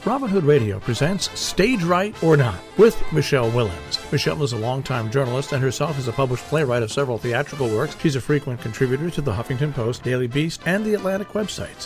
Robin Hood Radio presents Stage Right or Not with Michelle Willens. Michelle is a longtime journalist and herself is a published playwright of several theatrical works. She's a frequent contributor to the Huffington Post, Daily Beast, and the Atlantic websites.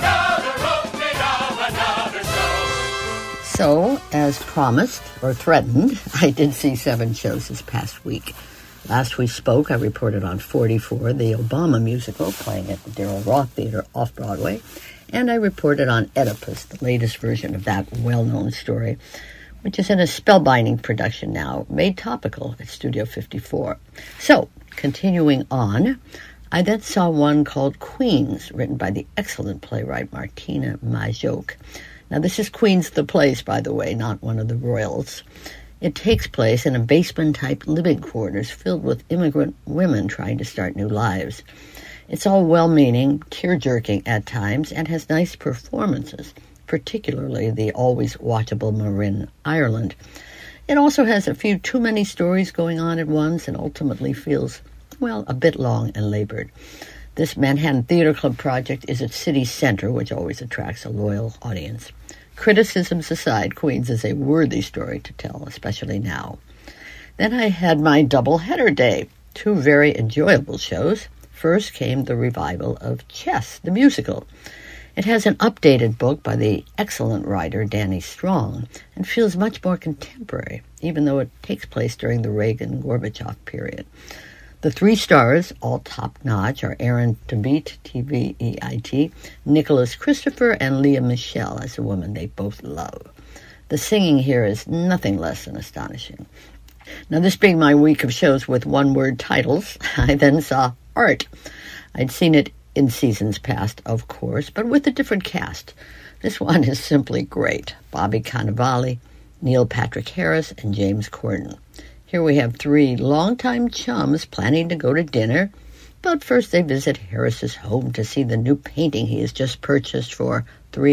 So, as promised or threatened, I did see 7 shows this past week. Last we spoke, I reported on 44, the Obama musical, playing at the Daryl Roth Theater off-Broadway, and I reported on Oedipus, the latest version of that well-known story, which is in a spellbinding production now, made topical at Studio 54. So, continuing on, I then saw one called Queens, written by the excellent playwright Martina Majok. Now, this is Queens the Place, by the way, not one of the royals. It takes place in a basement-type living quarters filled with immigrant women trying to start new lives. It's all well-meaning, tear-jerking at times, and has nice performances, particularly the always watchable Marin Ireland. It also has a few too many stories going on at once and ultimately feels, well, a bit long and labored. This Manhattan Theater Club project is at City Center, which always attracts a loyal audience. Criticisms aside, Queens is a worthy story to tell, especially now. Then I had my double-header day, 2 very enjoyable shows. First came the revival of Chess, the musical. It has an updated book by the excellent writer Danny Strong and feels much more contemporary, even though it takes place during the Reagan-Gorbachev period. The 3 stars, all top-notch, are Aaron Tveit, T-V-E-I-T, Nicholas Christopher, and Leah Michelle as a woman they both love. The singing here is nothing less than astonishing. Now, this being my week of shows with one-word titles, I then saw Art. I'd seen it in seasons past, of course, but with a different cast. This one is simply great. Bobby Cannavale, Neil Patrick Harris, and James Corden. Here we have 3 longtime chums planning to go to dinner, but first they visit Harris's home to see the new painting he has just purchased for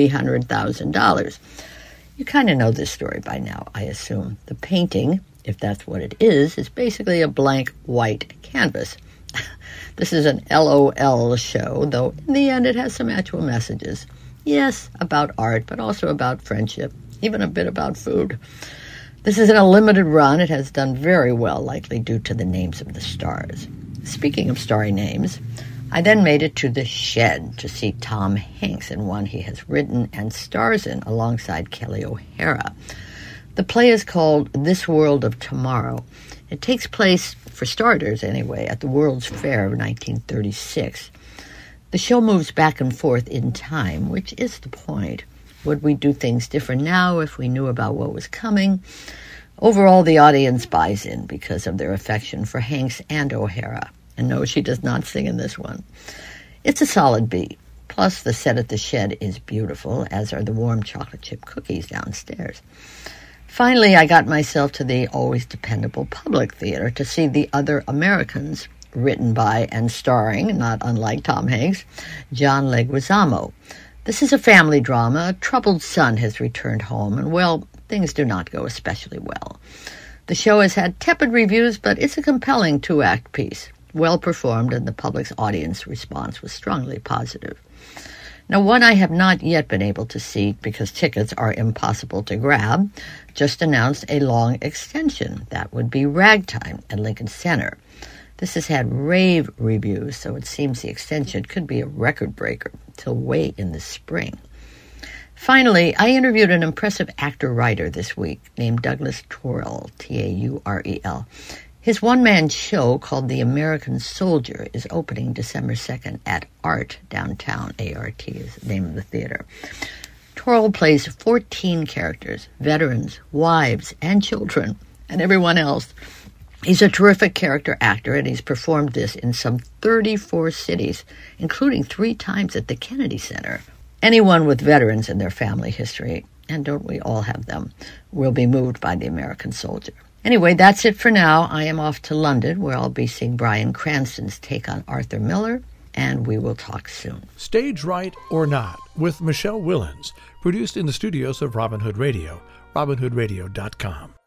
$300,000. You kind of know this story by now, I assume. The painting, if that's what it is basically a blank white canvas. This is an LOL show, though in the end it has some actual messages. Yes, about art, but also about friendship, even a bit about food. This is in a limited run. It has done very well, likely due to the names of the stars. Speaking of starry names, I then made it to The Shed to see Tom Hanks in one he has written and stars in alongside Kelly O'Hara. The play is called This World of Tomorrow. It takes place, for starters anyway, at the World's Fair of 1936. The show moves back and forth in time, which is the point. Would we do things different now if we knew about what was coming? Overall, the audience buys in because of their affection for Hanks and O'Hara. And no, she does not sing in this one. It's a solid B. Plus, the set at the Shed is beautiful, as are the warm chocolate chip cookies downstairs. Finally, I got myself to the always dependable Public Theater to see The Other Americans, written by and starring, not unlike Tom Hanks, John Leguizamo. This is a family drama. A troubled son has returned home, and, well, things do not go especially well. The show has had tepid reviews, but it's a compelling 2-act piece, well performed, and the public's audience response was strongly positive. Now, one I have not yet been able to see because tickets are impossible to grab, just announced a long extension. That would be Ragtime at Lincoln Center. This has had rave reviews, so it seems the extension could be a record breaker till way in the spring. Finally, I interviewed an impressive actor-writer this week named Douglas Taurel, T-A-U-R-E-L. His one-man show called The American Soldier is opening December 2nd at ART downtown. A-R-T is the name of the theater. Taurel plays 14 characters, veterans, wives, and children, and everyone else. He's a terrific character actor, and he's performed this in some 34 cities, including 3 times at the Kennedy Center. Anyone with veterans in their family history, and don't we all have them, will be moved by The American Soldier. Anyway, that's it for now. I am off to London, where I'll be seeing Bryan Cranston's take on Arthur Miller, and we will talk soon. Stage Right or Not with Michelle Willens, produced in the studios of Robin Hood Radio, robinhoodradio.com.